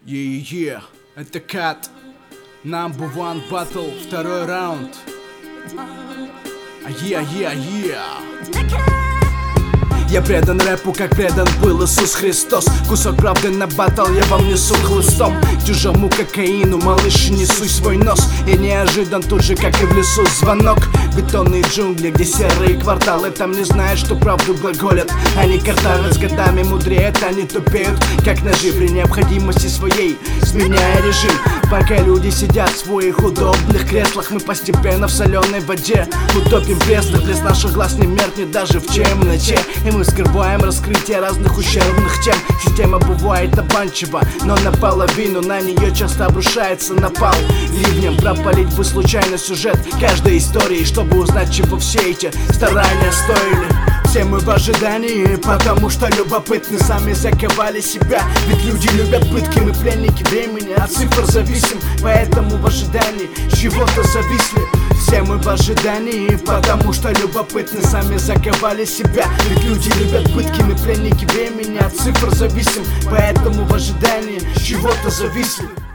Это Кат. Number one battle, второй раунд. Я предан рэпу, как предан был Иисус Христос. Кусок правды на батл я вам несу хлыстом. Чужому кокаину, малыш, несуй свой нос. И неожидан тут же, как и в лесу, звонок. Бетонные джунгли, где серые кварталы. Там не знают, что правду глаголят. Они картавят с годами, мудреют, они тупеют, как ножи при необходимости своей, сменяя режим. Пока люди сидят в своих удобных креслах, мы постепенно в соленой воде утопим пресных. Блеск наших глаз не меркнет даже в темноте, и мы скрываем раскрытие разных ущербных тем. Система бывает обманчива, но наполовину на нее часто обрушается напал. Ливнем пропалить бы случайно сюжет каждой истории, чтобы узнать, чего все эти старания стоили. Все мы в ожидании, потому что любопытны, сами заковали себя. Ведь люди любят пытки, мы пленники времени, от цифр зависим, поэтому в ожидании чего-то зависли. Все мы в ожидании, потому что любопытны, сами заковали себя. Ведь люди любят пытки, мы пленники времени, от цифр зависим, поэтому в ожидании чего-то зависли.